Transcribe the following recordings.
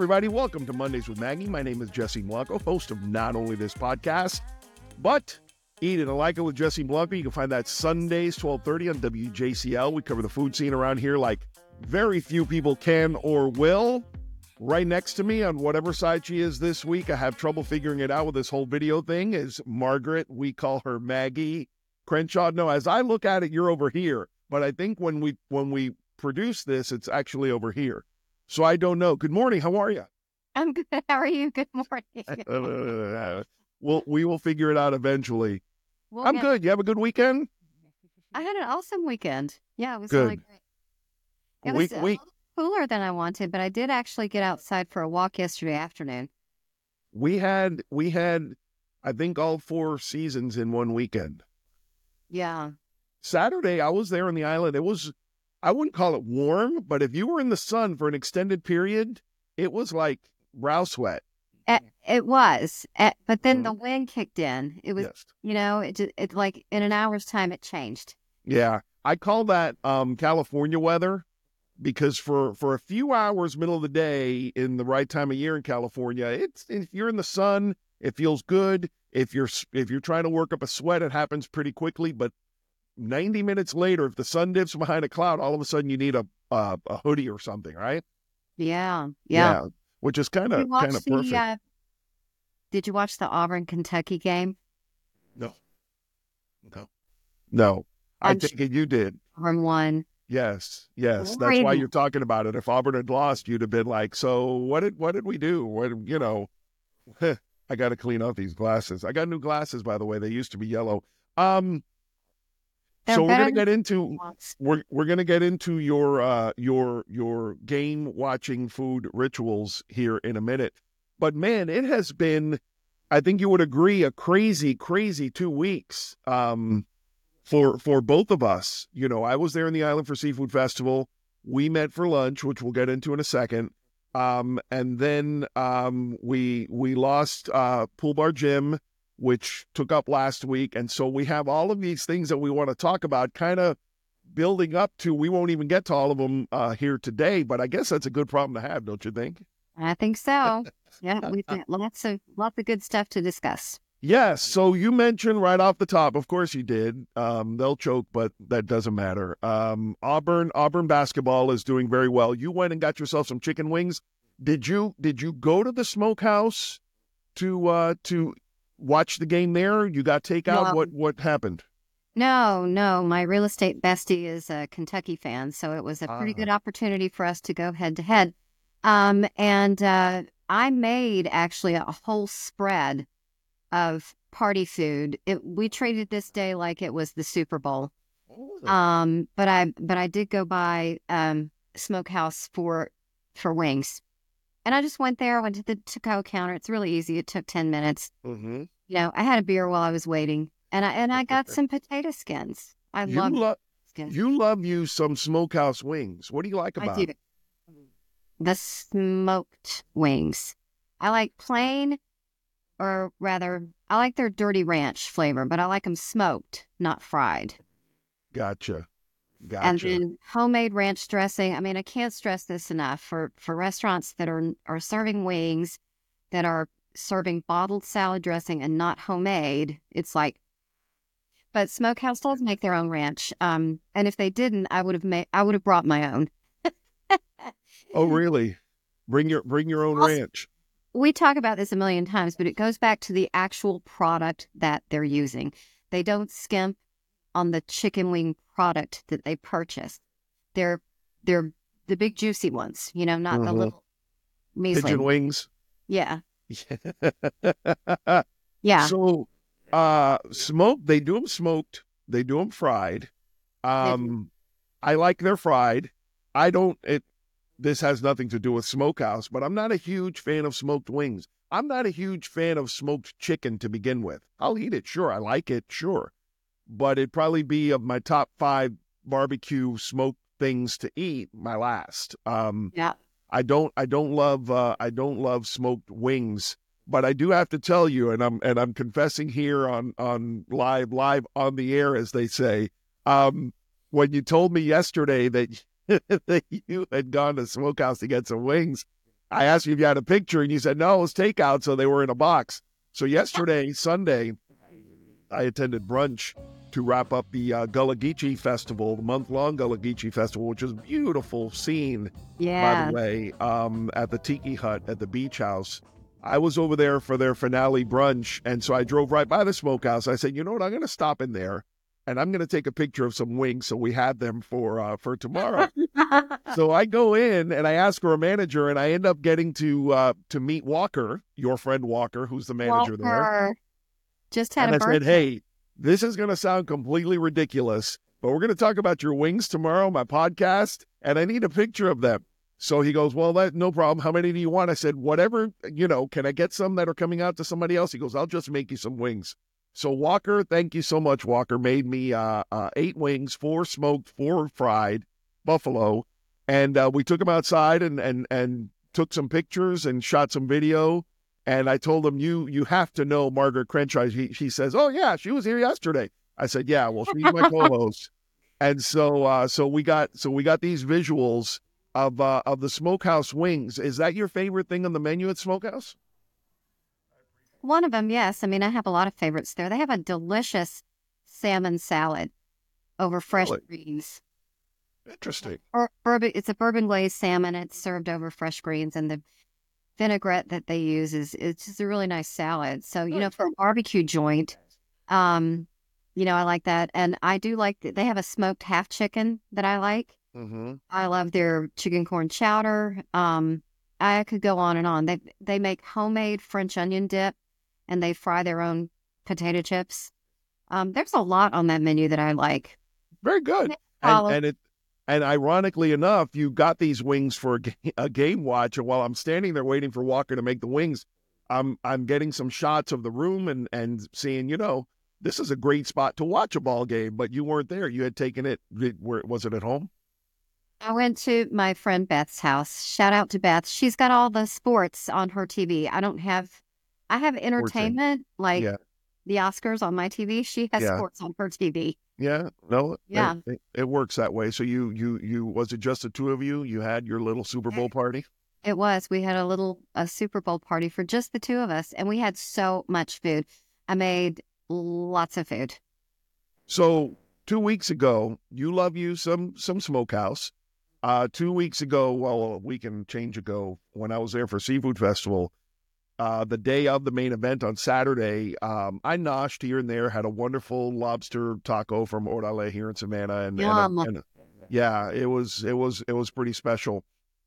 everybody. Welcome to Mondays with Maggie. My name is Jesse Blanco, host of not only this podcast, but Eat It and Like It with Jesse Blanco. You can find that Sundays, 12:30 on WJCL. We cover the food scene around here like very few people can or will. Right next to me on whatever side she is this week, I have trouble figuring it out with this whole video thing, is Margaret. We call her Maggie Crenshaw. No, as I look at it, you're over here. But I think when we produce this, it's actually over here. So I don't know. Good morning. How are you? I'm good. How are you? Good morning. We will figure it out eventually. I'm good. You have a good weekend? I had an awesome weekend. Yeah, it was good. Really great. It was a little cooler than I wanted, but I did actually get outside for a walk yesterday afternoon. We had, I think, all 4 seasons in one weekend. Yeah. Saturday, I was there on the island. It was, I wouldn't call it warm, but if you were in the sun for an extended period, it was like brow sweat. It was, but then the wind kicked in. It was, yes. It like in an hour's time, it changed. Yeah. I call that California weather because for a few hours, middle of the day in the right time of year in California, if you're in the sun, it feels good. If you're trying to work up a sweat, it happens pretty quickly. But 90 minutes later, if the sun dips behind a cloud, all of a sudden you need a hoodie or something, right? Yeah. Which is kind of perfect. Did you watch the Auburn-Kentucky game? No. I think you did. Auburn won. Yes. That's why you're talking about it. If Auburn had lost, you'd have been like, so what did we do? I got to clean out these glasses. I got new glasses, by the way. They used to be yellow. So we're gonna get into your game watching food rituals here in a minute. But man, it has been, I think you would agree, a crazy 2 weeks for both of us. I was there in the Island for Seafood Festival. We met for lunch, which we'll get into in a second. And then we lost Pool Bar Jim, which took up last week. And so we have all of these things that we want to talk about kind of building up to. We won't even get to all of them here today, but I guess that's a good problem to have, don't you think? I think so. Yeah, we've got lots of good stuff to discuss. Yes. So you mentioned right off the top, of course you did. They'll choke, but that doesn't matter. Auburn basketball is doing very well. You went and got yourself some chicken wings. Did you go to the smokehouse to watch the game there? You got takeout? No. What happened? No. My real estate bestie is a Kentucky fan, so it was a pretty good opportunity for us to go head to head. And I made actually a whole spread of party food. We treated this day like it was the Super Bowl. Oh. But I did go by Smokehouse for wings. And I just went there, went to the to-go counter. It's really easy. It took 10 minutes. Mm-hmm. I had a beer while I was waiting, and I got some potato skins. You love you some Smokehouse wings. What do you like about it? The smoked wings. I like plain, or rather, I like their dirty ranch flavor, but I like them smoked, not fried. Gotcha. And then homemade ranch dressing. I mean, I can't stress this enough for restaurants that are serving wings, that are serving bottled salad dressing and not homemade. It's like, but Smokehouse does make their own ranch. And if they didn't, I would have brought my own. Oh, really? Bring your own ranch. We talk about this a million times, but it goes back to the actual product that they're using. They don't skimp on the chicken wing product that they purchase. They're the big juicy ones, not the little measly pigeon wings. Yeah. Yeah. So, smoked. They do them smoked. They do them fried. I like their fried. This has nothing to do with Smokehouse, but I'm not a huge fan of smoked wings. I'm not a huge fan of smoked chicken to begin with. I'll eat it, sure. I like it, sure. But it'd probably be of my top 5 barbecue smoked things to eat, my last. Yeah. I don't love smoked wings, but I do have to tell you, and I'm confessing here on live on the air, as they say. When you told me yesterday that that you had gone to Smokehouse to get some wings, I asked you if you had a picture, and you said no, it was takeout, so they were in a box. So yesterday, Sunday, I attended brunch to wrap up the Gullah Geechee Festival, the month-long Gullah Geechee Festival, which is a beautiful scene, by the Yeah. way, at the Tiki Hut at the beach house. I was over there for their finale brunch, and so I drove right by the smokehouse. I said, you know what, I'm going to stop in there, and I'm going to take a picture of some wings so we have them for tomorrow. So I go in, and I ask for a manager, and I end up getting to meet Walker, your friend Walker, who's the manager there. Walker just had And a I said, birthday. hey, this is going to sound completely ridiculous, but we're going to talk about your wings tomorrow, my podcast, and I need a picture of them. So he goes, well, no problem. How many do you want? I said, whatever, can I get some that are coming out to somebody else? He goes, I'll just make you some wings. So Walker, thank you so much, Walker, made me 8 wings, 4 smoked, 4 fried, buffalo. And we took them outside and took some pictures and shot some video. And I told him, you have to know Margaret Crenshaw. She says, oh, yeah, she was here yesterday. I said, yeah, well, she's my co-host. And so we got these visuals of the Smokehouse wings. Is that your favorite thing on the menu at Smokehouse? One of them, yes. I mean, I have a lot of favorites there. They have a delicious salmon salad over fresh Really? greens. Interesting. It's a bourbon glazed salmon. It's served over fresh greens, and the vinaigrette that they use it's just a really nice salad. So, for a barbecue joint, I like that. And I do like they have a smoked half chicken that I like. Mm-hmm. I love their chicken corn chowder. I could go on and on. They make homemade French onion dip, and they fry their own potato chips. There's a lot on that menu that I like. Very good. And ironically enough, you got these wings for a game watch. And while I'm standing there waiting for Walker to make the wings, I'm getting some shots of the room and seeing, this is a great spot to watch a ball game. But you weren't there. You had taken it. Was it at home? I went to my friend Beth's house. Shout out to Beth. She's got all the sports on her TV. I have entertainment like the Oscars on my TV. She has sports on her TV. Yeah, no, yeah, it works that way. So you was it just the two of you? You had your little Super Bowl party? It was. We had a Super Bowl party for just the two of us, and we had so much food. I made lots of food. So 2 weeks ago, you love you some Smokehouse. 2 weeks ago, well, a week and change ago, when I was there for Seafood Festival, the day of the main event on Saturday, I noshed here and there, had a wonderful lobster taco from Orale here in Savannah, and yeah, it was pretty special.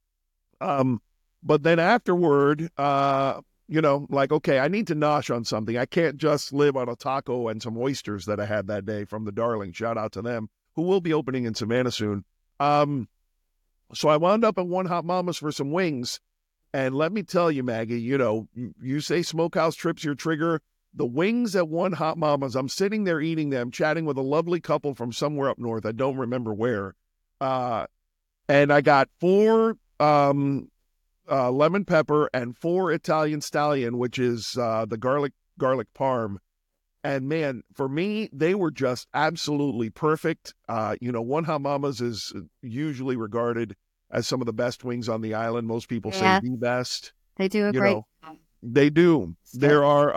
But then afterward, okay, I need to nosh on something. I can't just live on a taco and some oysters that I had that day from the Darling. Shout out to them, who will be opening in Savannah soon. So I wound up at One Hot Mama's for some wings. And let me tell you, Maggie, you say Smokehouse Trip's your trigger. The wings at One Hot Mama's, I'm sitting there eating them, chatting with a lovely couple from somewhere up north. I don't remember where. And I got 4 lemon pepper and 4 Italian stallion, which is the garlic parm. And man, for me, they were just absolutely perfect. One Hot Mama's is usually regarded as some of the best wings on the island. Most people say the best. They do a great job. They do. There are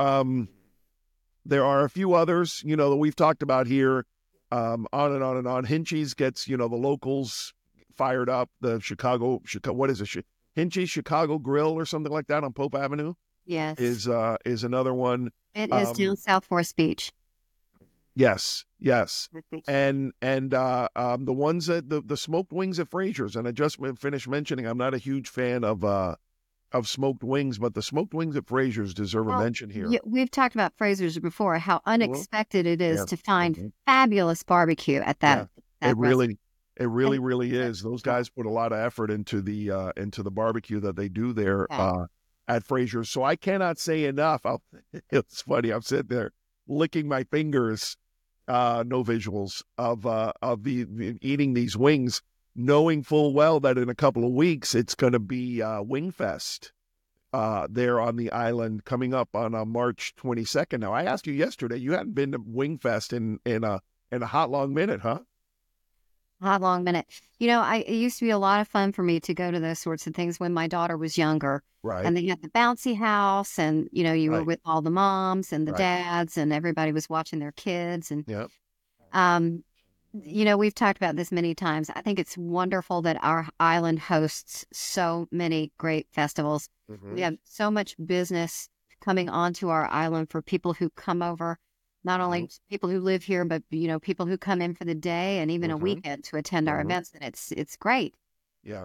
a few others, that we've talked about here, on and on and on. Hinchey's gets, the locals fired up. The Chicago, what is it? Hinchey's Chicago Grill or something like that on Pope Avenue. Yes. Is another one. It is down South Forest Beach. Yes. And the ones that the smoked wings at Frazier's, and I just finished mentioning, I'm not a huge fan of smoked wings, but the smoked wings at Frazier's deserve a mention here. Yeah, we've talked about Frazier's before, how unexpected it is to find fabulous barbecue at that. It really is. Those guys put a lot of effort into the barbecue that they do there at Frazier's. So I cannot say enough. It's funny. I'm sitting there licking my fingers. No visuals of eating these wings, knowing full well that in a couple of weeks it's going to be Wing Fest there on the island coming up on March 22nd. Now, I asked you yesterday, you hadn't been to Wing Fest in a hot long minute, huh? Hot long minute. It used to be a lot of fun for me to go to those sorts of things when my daughter was younger. Right, And they had the bouncy house, and you were right, with all the moms and the right. dads, and everybody was watching their kids. And Yeah. um, we've talked about this many times. I think it's wonderful that our island hosts so many great festivals. We Hmm. have so much business coming onto our island for people who come over, not Hmm. only people who live here, but people who come in for the day and even a Hmm. weekend to attend our Hmm. events, and it's great. Yeah.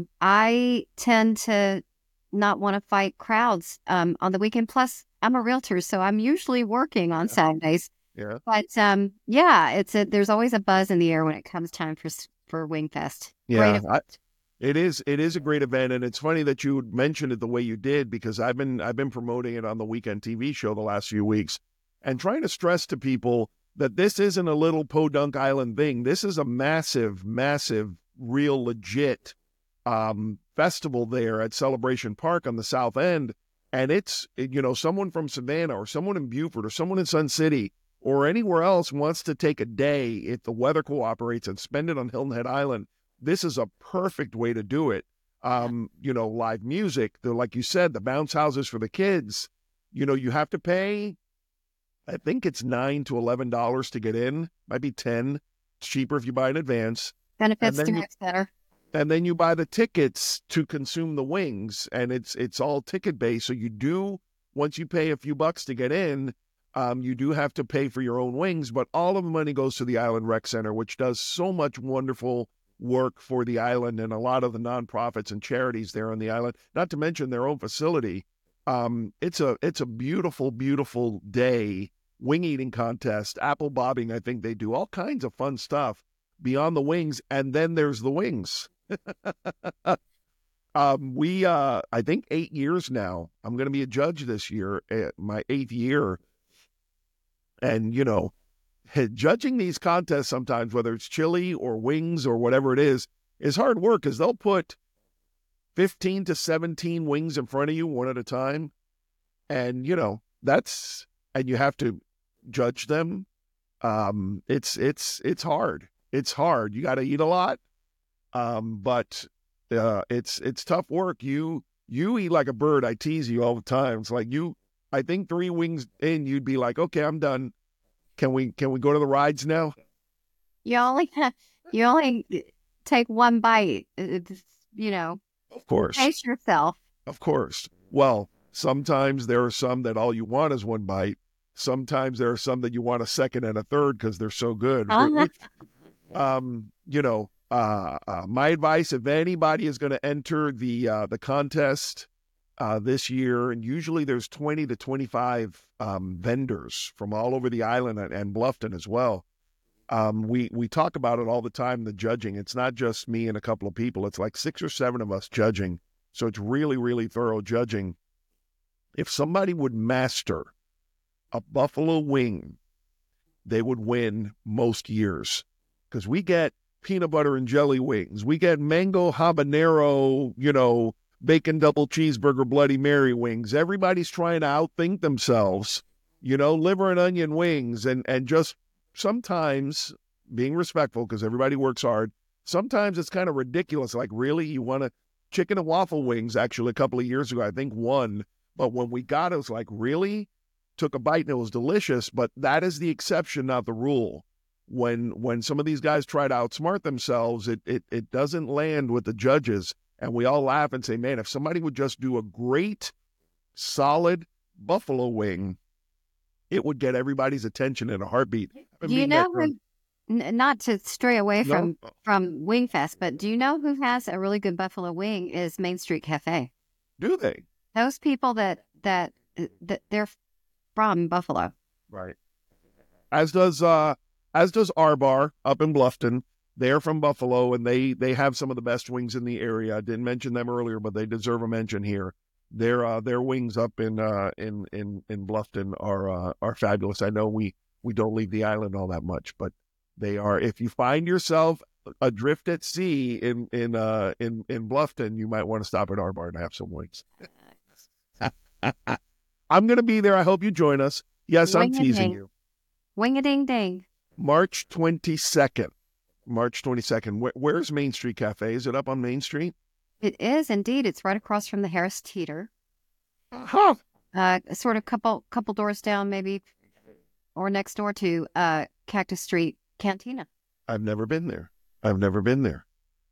I tend to not want to fight crowds on the weekend. Plus, I'm a realtor, so I'm usually working on Yeah. Saturdays. Yeah. But yeah, there's always a buzz in the air when it comes time for Wingfest. Great Yeah. event. It is a great event, and it's funny that you mentioned it the way you did because I've been promoting it on the weekend TV show the last few weeks and trying to stress to people that this isn't a little Podunk Island thing. This is a massive, massive, real legit festival there at Celebration Park on the South End, and it's someone from Savannah or someone in Beaufort or someone in Sun City or anywhere else wants to take a day if the weather cooperates and spend it on Hilton Head Island. This is a perfect way to do it. Yeah. Live music, like you said, the bounce houses for the kids. You have to pay, I think it's $9 to $11 to get in, might be 10. It's cheaper if you buy in advance. And Benefits then you direct center. and then you buy the tickets to consume the wings, and it's all ticket based. So you do, once you pay a few bucks to get in, you do have to pay for your own wings, but all of the money goes to the Island Rec Center, which does so much wonderful work for the island and a lot of the nonprofits and charities there on the island, not to mention their own facility. It's a beautiful, beautiful day. Wing eating contest, apple bobbing. I think they do all kinds of fun stuff beyond the wings, and then there's the wings. We I think 8 years now. I'm going to be a judge this year, my 8th year, and judging these contests sometimes, whether it's chili or wings or whatever it is hard work because they'll put 15 to 17 wings in front of you one at a time, and and you have to judge them. It's hard. It's hard. You got to eat a lot. But it's tough work. You eat like a bird. I tease you all the time. It's like I think 3 wings in, you'd be like, okay, I'm done. Can we go to the rides now? You only you only take one bite. It's, Of course, pace yourself. of course. Well, sometimes there are some that all you want is one bite. Sometimes there are some that you want a second and a third because they're so good. Uh-huh. My advice, if anybody is going to enter the contest this year, and usually there's 20 to 25 vendors from all over the island and Bluffton as well. We talk about it all the time, the judging. It's not just me and a couple of people. It's like 6 or 7 of us judging. So it's really, really thorough judging. If somebody would master a buffalo wing, they would win most years because we get peanut butter and jelly wings. We get mango habanero, bacon double cheeseburger Bloody Mary wings. Everybody's trying to outthink themselves, liver and onion wings. And just sometimes being respectful because everybody works hard. Sometimes it's kind of ridiculous. Like, really? You want a chicken and waffle wings? Actually, a couple of years ago, I think one. But when we got it, it was like, really? Took a bite and it was delicious. But that is the exception, not the rule. When some of these guys try to outsmart themselves, it doesn't land with the judges. And we all laugh and say, man, if somebody would just do a great, solid buffalo wing, it would get everybody's attention in a heartbeat. Do you know who? Not to stray away No? from Wingfest, but do you know who has a really good buffalo wing? Is Main Street Cafe. Do they? Those people that they're from Buffalo. Right. As does our bar up in Bluffton. They're from Buffalo, and they have some of the best wings in the area. I didn't mention them earlier, but they deserve a mention here. Their wings up in Bluffton are fabulous. I know we don't leave the island all that much, but they are. If you find yourself adrift at sea in Bluffton, you might want to stop at our bar and have some wings. I'm going to be there. I hope you join us. Yes, I'm teasing you. Wing a ding ding. March 22nd. March 22nd. Where's Main Street Cafe? Is it up on Main Street? It is indeed. It's right across from the Harris Teeter. Huh. Sort of couple doors down, maybe, or next door to Cactus Street Cantina. I've never been there. I've never been there.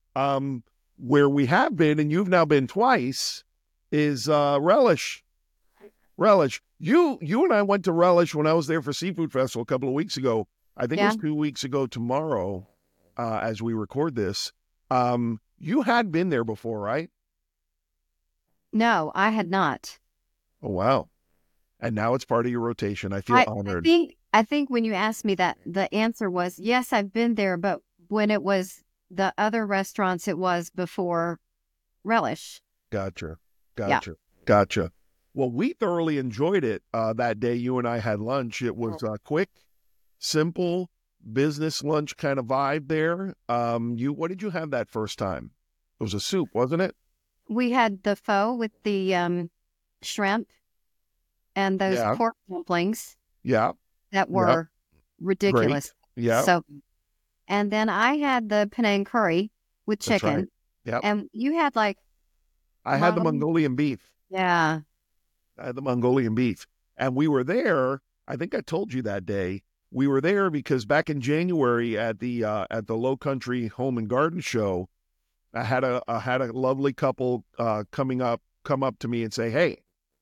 Where we have been, and you've now been twice, is Relish. Relish. You and I went to Relish when I was there for Seafood Festival a couple of weeks ago. I think it was 2 weeks ago tomorrow, as we record this. You had been there before, right? No, I had not. Oh, wow. And now it's part of your rotation. I feel honored. I think when you asked me that, the answer was, yes, I've been there, but when it was the other restaurants, it was before Relish. Gotcha. Yeah. Well, we thoroughly enjoyed it that day you and I had lunch. It was quick, simple, business lunch kind of vibe there. What did you have that first time? It was a soup, wasn't it? We had the pho with the shrimp and those pork dumplings. Yeah. That were ridiculous. Great. Yeah. So, and then I had the Penang curry with chicken. Right. Yeah. And you had I had the Mongolian beef. Yeah. I had the Mongolian beef. And we were there, I think I told you that day, we were there because back in January at the Low Country Home and Garden Show, I had a lovely couple come up to me and say, "Hey,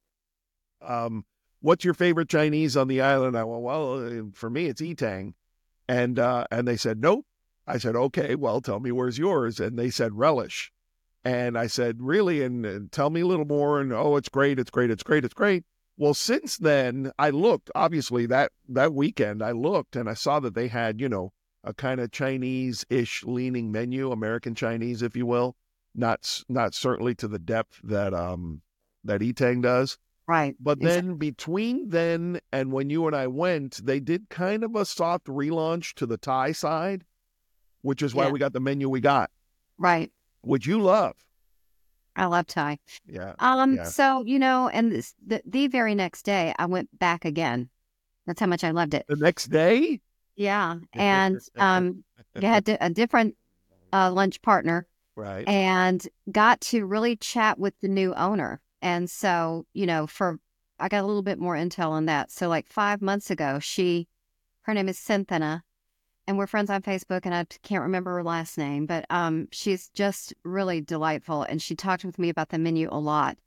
what's your favorite Chinese on the island?" I went, "Well, for me, it's Yitang." And they said, "Nope." I said, "Okay, well, tell me where's yours." And they said, "Relish." And I said, "Really? And tell me a little more." And, "Oh, it's great. It's great. It's great. It's great." Well, since then, I looked, obviously that weekend, I looked and I saw that they had, a kind of Chinese-ish leaning menu, American Chinese, if you will, not certainly to the depth that Yitang does. Right. But then between then and when you and I went, they did kind of a soft relaunch to the Thai side, which is why we got the menu we got. Right. Which you love. I love Thai. Yeah. So, and the very next day I went back again. That's how much I loved it. The next day? Yeah. And you had a different lunch partner. Right. And got to really chat with the new owner. And so, I got a little bit more intel on that. So like 5 months ago, her name is Cynthia, and we're friends on Facebook, and I can't remember her last name, but she's just really delightful. And she talked with me about the menu a lot.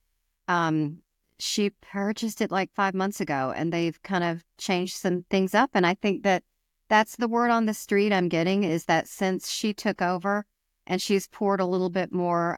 She purchased it like 5 months ago, and they've kind of changed some things up. And I think that's the word on the street I'm getting, is that since she took over and she's poured a little bit more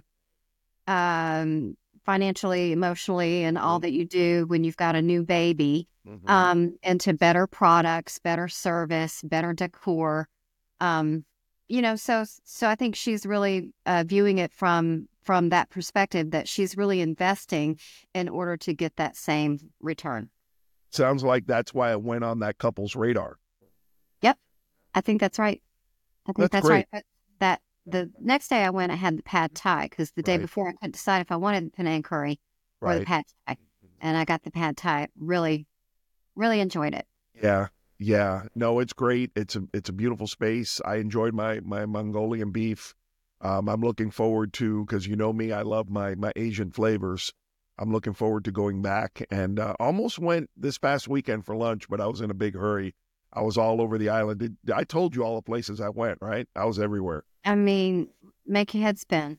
financially, emotionally, and all that you do when you've got a new baby, into better products, better service, better decor. So I think she's really viewing it from that perspective, that she's really investing in order to get that same return. Sounds like that's why it went on that couple's radar. Yep. I think that's right. That's right. But the next day I went, I had the pad thai, because the day before I couldn't decide if I wanted the Penang curry or the pad thai. And I got the pad thai. Really, really enjoyed it. Yeah. No, it's great. It's a beautiful space. I enjoyed my Mongolian beef. I'm looking forward to, because you know me, I love my Asian flavors. I'm looking forward to going back, and almost went this past weekend for lunch, but I was in a big hurry. I was all over the island. I told you all the places I went, right? I was everywhere. I mean, make your head spin.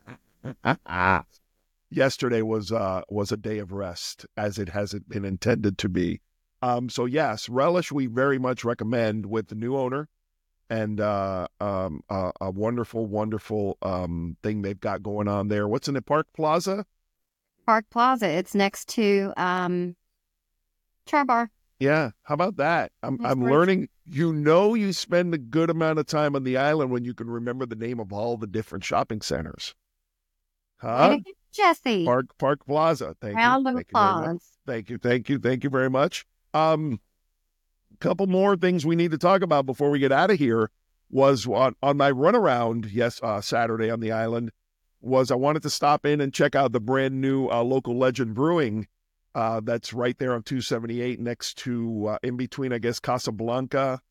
Yesterday was a day of rest, as it hasn't been intended to be. So yes, Relish we very much recommend, with the new owner, and a wonderful, wonderful thing they've got going on there. What's in it? Park Plaza? Park Plaza. It's next to Char Bar. Yeah, how about that? I'm learning. You spend a good amount of time on the island when you can remember the name of all the different shopping centers. Huh? Jesse. Park Plaza. Thank you. Thank you very much. Couple more things we need to talk about before we get out of here was on my runaround, Saturday on the island, was I wanted to stop in and check out the brand new Local Legend Brewing. That's right there on 278, next to, in between, I guess, Casablanca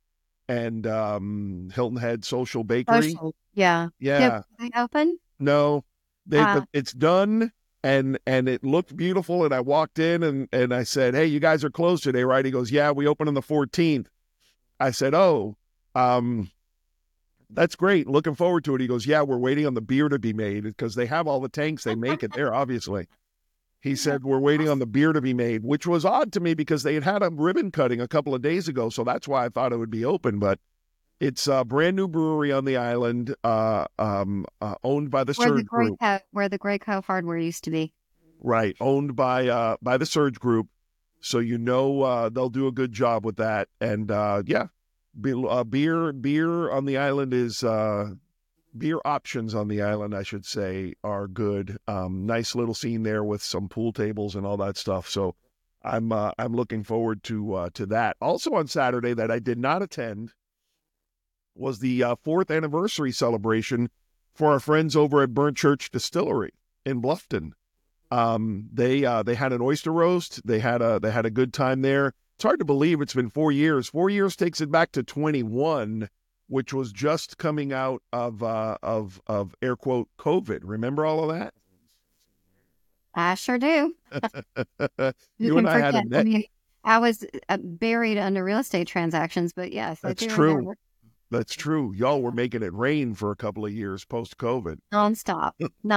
and Hilton Head Social Bakery. Social. Yeah. Yeah. They open? No, Uh, it's done, and it looked beautiful. And I walked in and I said, "Hey, you guys are closed today, right?" He goes, "Yeah, we open on the 14th." I said, "Oh, that's great. Looking forward to it." He goes, "Yeah, we're waiting on the beer to be made because they have all the tanks. They make it there, obviously." He said, "We're waiting on the beer to be made," which was odd to me because they had a ribbon cutting a couple of days ago. So that's why I thought it would be open. But it's a brand new brewery on the island, owned by the Surge Group. Where the Grey Cove Hardware used to be. Right, owned by the Surge Group. So they'll do a good job with that. And yeah, beer on the island is beer options on the island, I should say, are good. Nice little scene there with some pool tables and all that stuff. So I'm looking forward to that. Also on Saturday that I did not attend was the 4th anniversary celebration for our friends over at Burnt Church Distillery in Bluffton. They had an oyster roast. They had a good time there. It's hard to believe it's been 4 years. 4 years takes it back to 21, which was just coming out of air quote COVID. Remember all of that? I sure do. You and I had a net. I mean, I was buried under real estate transactions, but yes, That's I do true. remember. That's true. Y'all were making it rain for a couple of years post-COVID. Nonstop.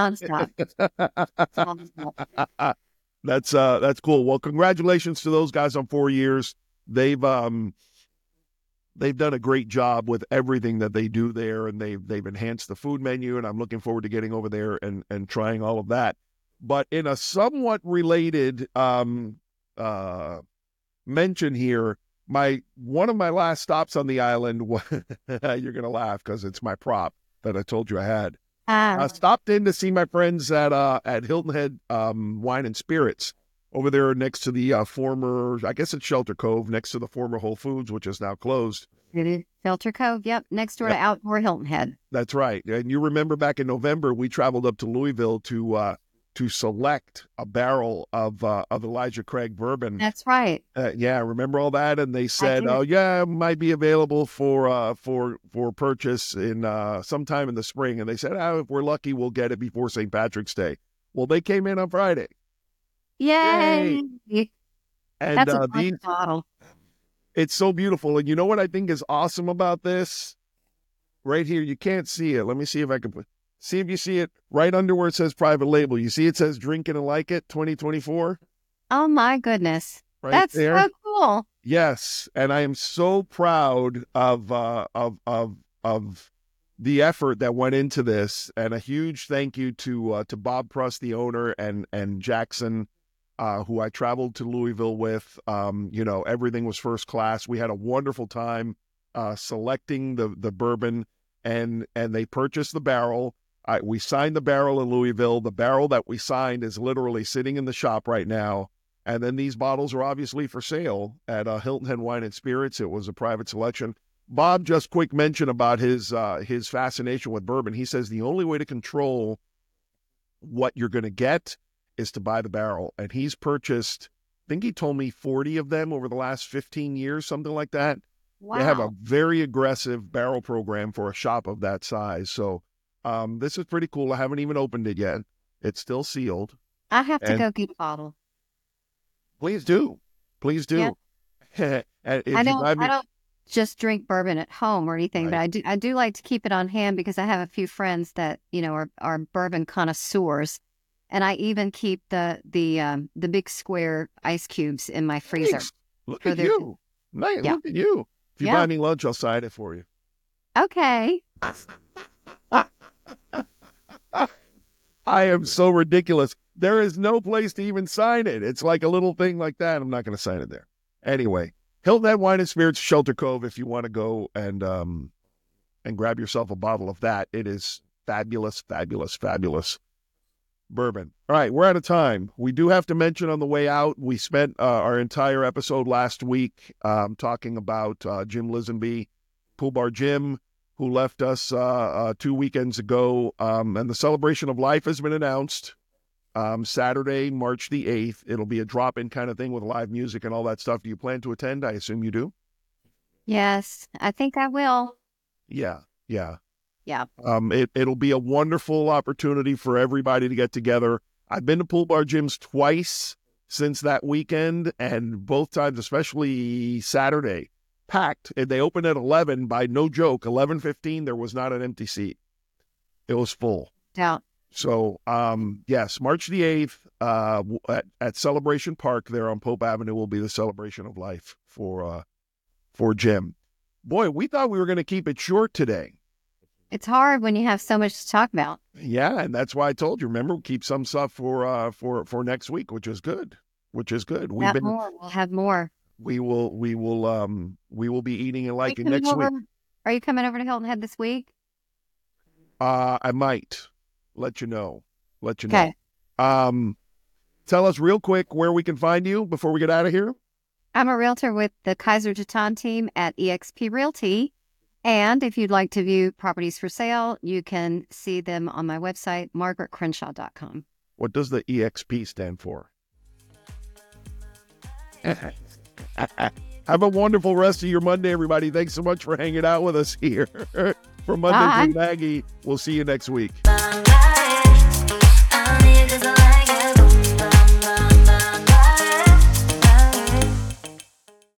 That's cool. Well, congratulations to those guys on 4 years. They've done a great job with everything that they do there, and they've enhanced the food menu, and I'm looking forward to getting over there and trying all of that. But in a somewhat related mention here, one of my last stops on the island you're gonna laugh because it's my prop that I told you I had. I stopped in to see my friends at Hilton Head Wine and Spirits over there next to the former, I guess it's Shelter Cove, next to the former Whole Foods, which is now closed. Shelter Cove, yep, next door to Outdoor Hilton Head. That's right. And you remember back in November, we traveled up to Louisville to select a barrel of Elijah Craig bourbon. That's right. Yeah, remember all that? And they said, "Oh, yeah, it might be available for purchase in sometime in the spring." And they said, "Oh, if we're lucky, we'll get it before St. Patrick's Day." Well, they came in on Friday. Yay! And that's a fun bottle. It's so beautiful. And you know what I think is awesome about this? Right here, you can't see it. Let me see if I can see if you see it right under where it says private label. You see it says "Drink It and Like It 2024." Oh my goodness. Right That's there. So cool. Yes, and I am so proud of the effort that went into this, and a huge thank you to Bob Pruss, the owner, and Jackson, who I traveled to Louisville with. Everything was first class. We had a wonderful time selecting the bourbon, and they purchased the barrel. We signed the barrel in Louisville. The barrel that we signed is literally sitting in the shop right now. And then these bottles are obviously for sale at Hilton Head Wine and Spirits. It was a private selection. Bob, just quick mention about his fascination with bourbon. He says the only way to control what you're going to get is to buy the barrel. And he's purchased, I think he told me 40 of them over the last 15 years, something like that. Wow. They have a very aggressive barrel program for a shop of that size. So this is pretty cool. I haven't even opened it yet. It's still sealed. I have to go get a bottle. Please do. Please do. Yeah. I don't just drink bourbon at home or anything, right. But I do like to keep it on hand because I have a few friends that, are bourbon connoisseurs. And I even keep the big square ice cubes in my freezer. Nice. Look at you. Nice. Yeah. Look at you. If you buy me lunch, I'll sign it for you. Okay. I am so ridiculous. There is no place to even sign it. It's like a little thing like that. I'm not going to sign it there. Anyway, Hilton Head Wine and Spirits, Shelter Cove, if you want to go and grab yourself a bottle of that. It is fabulous, fabulous, fabulous bourbon. All right, we're out of time. We do have to mention on the way out, we spent our entire episode last week talking about Jim Lisenby, Pool Bar Jim, who left us 2 weekends ago. And the Celebration of Life has been announced. Saturday, March the 8th. It'll be a drop-in kind of thing with live music and all that stuff. Do you plan to attend? I assume you do. Yes, I think I will. Yeah, yeah. Yeah. It'll be a wonderful opportunity for everybody to get together. I've been to Pool Bar Gyms twice since that weekend, and both times, especially Saturday, packed. And they opened at 11. By no joke, 11:15, there was not an empty seat. It was full. Doubt. So, yes, March the 8th at Celebration Park there on Pope Avenue will be the celebration of life for Jim. Boy, we thought we were going to keep it short today. It's hard when you have so much to talk about. Yeah, and that's why I told you. Remember, keep some stuff for next week, which is good. We'll have more. We will be eating and liking next week. Are you coming over to Hilton Head this week? I might let you know. Okay. Tell us real quick where we can find you before we get out of here. I'm a realtor with the Kaiser Jeton team at eXp Realty. And if you'd like to view properties for sale, you can see them on my website, margaretcrenshaw.com. What does the EXP stand for? Have a wonderful rest of your Monday, everybody. Thanks so much for hanging out with us here. For Monday with Maggie, we'll see you next week.